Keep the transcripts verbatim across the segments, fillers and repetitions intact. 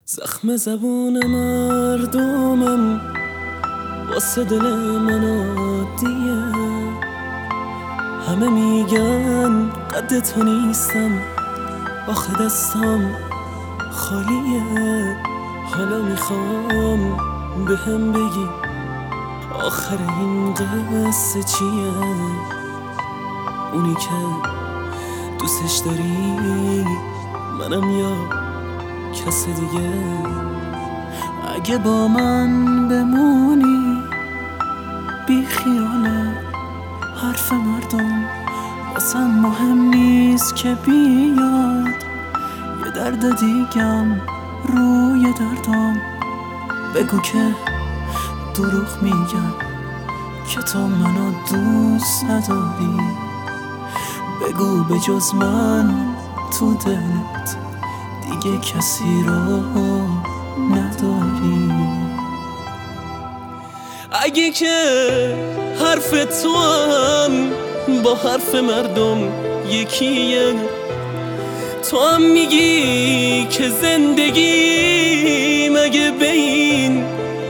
زخم زبون مردمم واسه دل من عادیه. همه میگن قد تو نیستم، آخه دستم خالیه. حالا میخوام به هم بگی آخر این قصه چیه؟ اونی که دوستش داری منم یا کس دیگه؟ اگه با من بمونی بی خیال حرف مردم، واسم مهم نیست که بیاد یه درد دیگم روی دردم. بگو که دروغ میگن که تو منو دوست نداری. بگو به جز من تو دلت دیگه کسی رو نداری. اگه که حرف تو هم با حرف مردم یکیه، تو هم میگی که زندگی مگه به این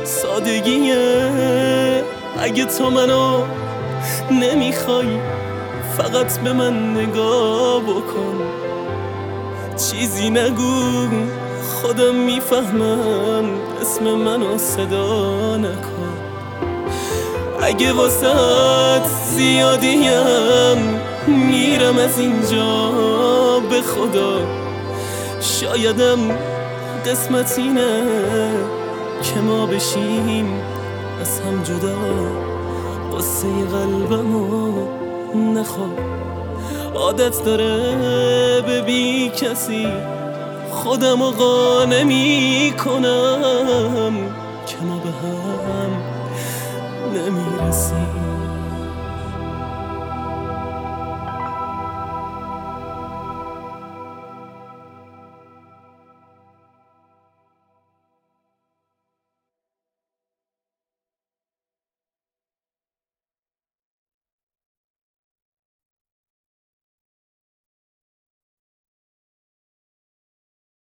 سادگیه. اگه تو منو نمیخوای فقط به من نگاه بکن، چیزی نگو خودم میفهمم، اسم منو صدا نکن. اگه واسط زیادیم میرم از اینجا به خدا، شایدم قسمت اینه که ما بشیم از هم جدا. قصه قلبمو نخواه، عادت داره به بی کسی خودمو قانع می کنم که ما به هم نمیرسیم.